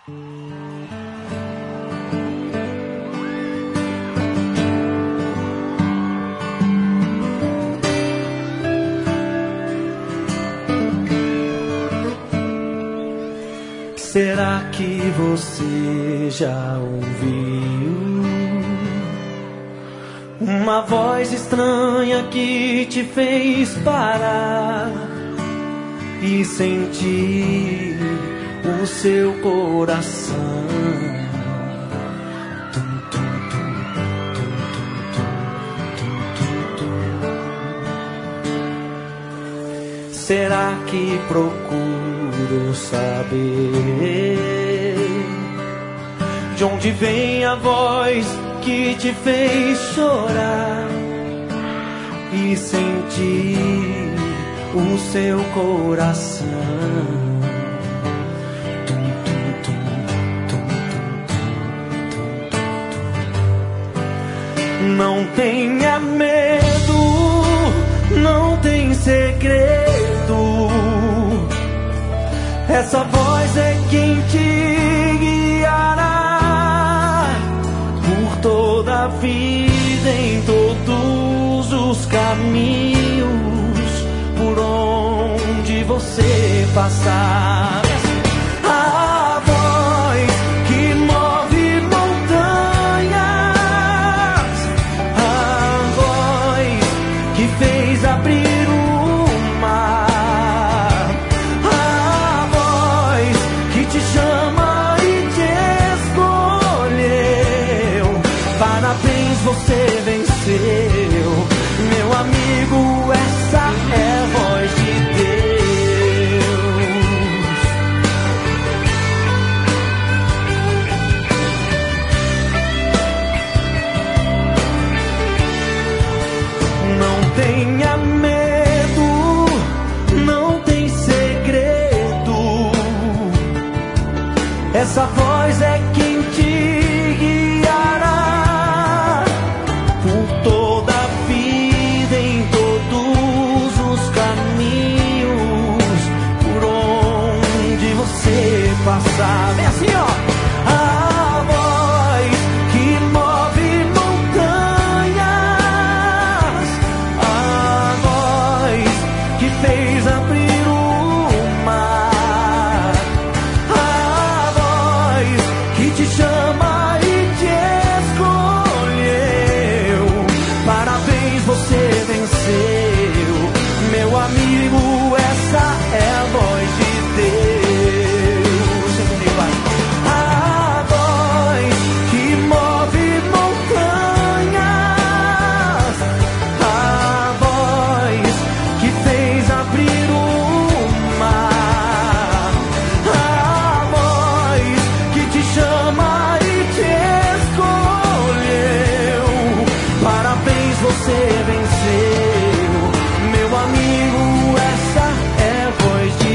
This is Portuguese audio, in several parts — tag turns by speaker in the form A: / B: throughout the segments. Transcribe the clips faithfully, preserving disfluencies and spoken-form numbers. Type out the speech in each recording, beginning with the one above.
A: Será que você já ouviu uma voz estranha que te fez parar e sentir o seu coração? Será que procuro saber de onde vem a voz que te fez chorar e sentir o seu coração? Não tenha medo, não tem segredo. Essa voz é quem te guiará por toda a vida, em todos os caminhos, por onde você passar. A voz que move montanhas, a voz que fez abrir o mar, a voz que te chama e te escolheu. Parabéns, você venceu, meu amigo, essa é a voz de Deus. Não tenha medo, não tem segredo. Essa voz é quem te guiará por toda a vida, em todos os caminhos, por onde você passar. Vem assim, ó. A voz que move montanhas, a voz que fez abrir o mar, a voz que te chama e te escolheu. Parabéns, você venceu, meu amigo, essa é a voz de Deus. Sempre vai. A voz que move montanhas, a voz que fez abrir o mar, a voz que te chama e te escolheu. Parabéns, você venceu, meu amigo, essa é a voz de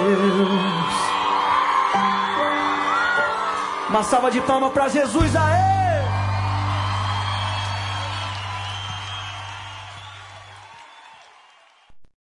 A: Deus. Uma salva de palmas para Jesus, aê!